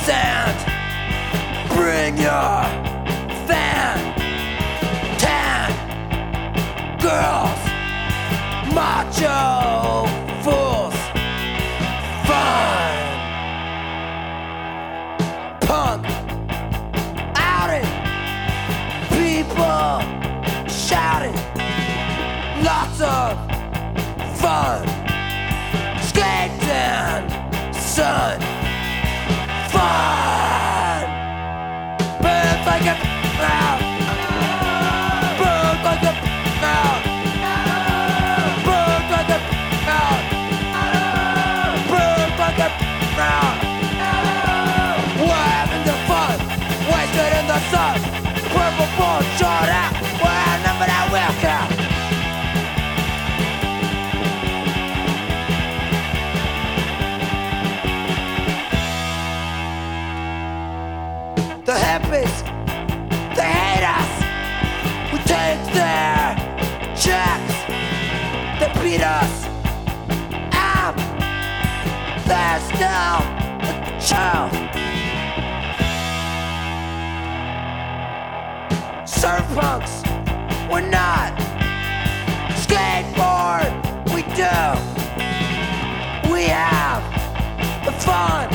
sand. Bring your fan. 10 girls, macho fools, fun. Punk outing, people shouting, lots of fun. Skating, sun, fun. Burn like a out. Burn like a out. Burn like a out. Burn like a out. We're having the fun, wasted in the sun. Purple ball short out. We're outnumbered, I will count. The hippies, they hate us. We take their checks. They beat us up. There's no chill. Surf punks, we're not. Skateboard, we do. We have the fun.